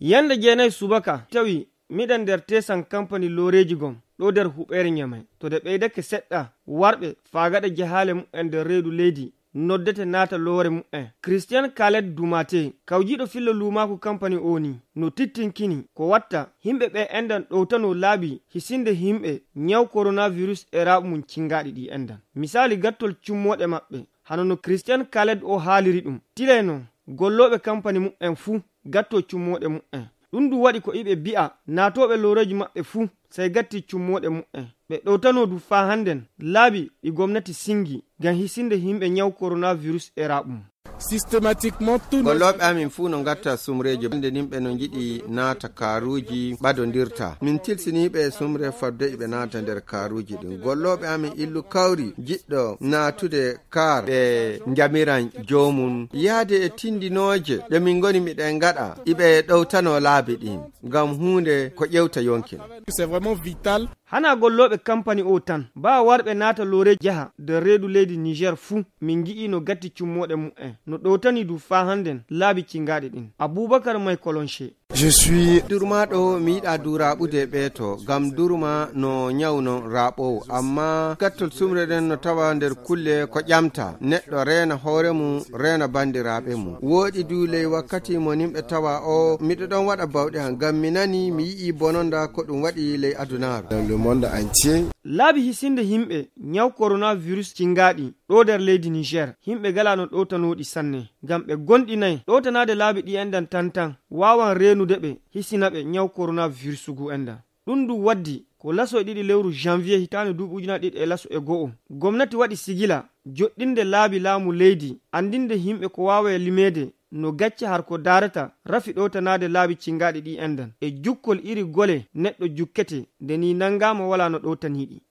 yanda jenay subaka tawi miɗen nder tesan company loreji gom ɗo nder huɓere nyamay to de ɓeydake seɗɗa warɓe fagaɗa jahale mu'en nder reedu leydi noddete naata lore mu'en Christian Khaled Dumate kawjiɗo filla lumaku company oni no tittinkini ko watta himɓe ɓe endan ɗowtano laabi hisinde himɓe nyaw coronavirus e raɓu mum cingaɗi ɗi endan misali gattol cummoɗe maɓɓe hano no Christian Khaled o haaliri ɗum tileno golloɓe company mu'en fuu gatto cummoɗe mu'en ɗum du waɗi ko iɓe bi'a naatoɓe loreji maɓɓe fuu sai gatti cummoɗe mu'en ɓe ɗowtano du fa handen laabi ɗi gomnati singi ngam hisinde himɓe nyaw coronavirus e raɓum systématiquement golloɓe amin fuu no gatta sumreje nde nimɓe no jiɗi naata kaaruji ɓadodirta min tilsiniɓe sumre fadde ɓe naata nder kaaruji ɗin golloɓe amin illu kawri jiɗɗo naatude kar ɓe jamiran jomum yaade e tindinoje ɗe min goni miɗen gaɗa iɓe ɗowtano laabi ɗin ngam hunde ko ƴewta yonkin c'est vraiment vital hana golloɓe company o tan ba warɓe naata lore jaha nder reedu leydi Niger fuu min gi'i no gatti cummoɗe mu'en no ɗowtani du fa handen laabi cingaɗe ɗin Aboubacar May Kolonche je suis durmaɗo mi yiɗa du raɓude ɓeeto gam durma no nyawno raɓowo amma gattol sumre ɗen no tawa nder kulle ko ƴamta neɗɗo reena hoore mum reena bandiraɓe mum woɗi du ley wakkati mo nimɓe tawa o miɗo ɗon waɗa bawɗe han gam mi nani mi yi'i bononda ko ɗum waɗi ley adunaru dans le monde entier laabi hisinde himɓe nyaw coronavirus cingaɗi ɗo nder leydi Niger himɓe galano ɗowtanoɗi sanne ngam ɓe gonɗinayi ɗowtanade laabi ɗi endan tantan wawan renude ɓe hisinaɓe nyaw coronavirus gu endan ɗum du waddi ko laso e ɗiɗi lewru janvier hitande 2021 gomnati waɗi sigila joɗɗinde laabi laamu leydi andinde himɓe ko wawa limede no gacce har ko darata rafi ɗowtanade laabi cingaɗi ɗi endan e jukkol iri gole neɗɗo jukkete nde ni nangama wala no ɗowtaniɗi